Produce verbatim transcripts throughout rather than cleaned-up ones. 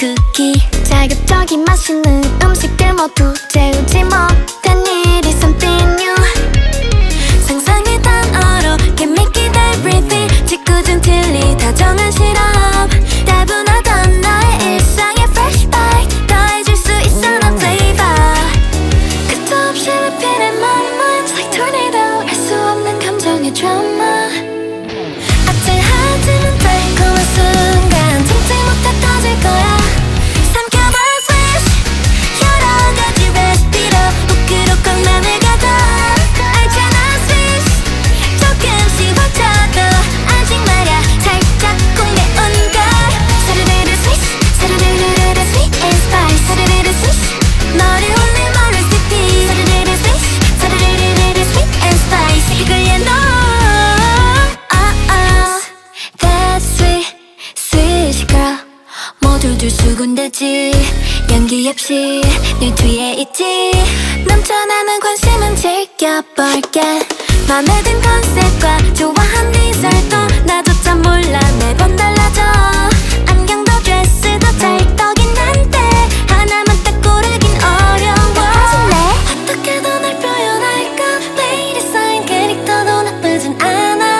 쿠키 자극적인 맛있는 음식들 모두 채우지 못한 일이 something new 상상의 단어로 can make it everything 짓궂은 틀리 다정한 실험 다분하던 나의 일상에 fresh bite 더해줄 수 있어 난 flavor 끝도 없이 repeating my mind like tornado 알 수 없는 감정의 drama 아찔하지만 달콤한 순간 참지 못해 터질 거야 삼켜봐 swish 여러 가지 레시피로 부끄러 꼭 맘을 가둬 알잖아 swish 조금씩 버텨도 아직 말야 살짝 꼭 매운 걸 사르르르 swish 사르르르르 sweet and spice 사르르르 swish 너를 올린 my recipe 사르르르 swish 사르르르르 sweet and spice 이걸야 너 That's sweet, sweet girl 모두들 수군대지 연기 없이 늘 뒤에 있지 넘쳐나는 관심은 즐겨볼게 맘에 든 컨셉과 좋아한 디저트도 나조차 몰라 매번 달라져 안경도 드레스도 찰떡인 한데 하나만 딱 고르긴 어려워 어떻게든 날 표현할까 Play the sign 캐릭터도 나쁘진 않아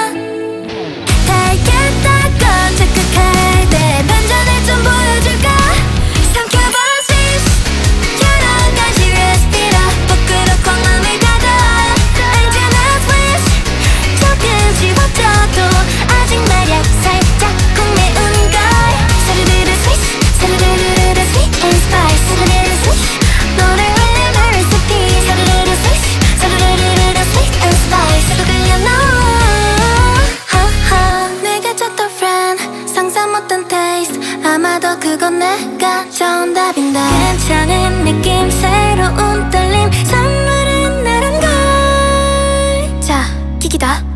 알겠다고 착각할 때 반전을 좀 보여줄까 삼켜봐 swish 여러 가지 레시피로 부끄러 꼭 맘을 가둬 알잖아 swish 조금씩 버텨도 아직 말야 살짝 꼭 매운 걸 사르르르 swish 사르르르르 sweet and spice 사르르르 swish 너를 올린 my recipe 사르르르 swish 사르르르르 sweet and spice 그걸야 너 내가 찾던 friend 상상 못한 taste 아마도 그건 내가 정답인데 괜찮은 느낌 새로운 떨림 선물은 나란 걸 자, 킥이다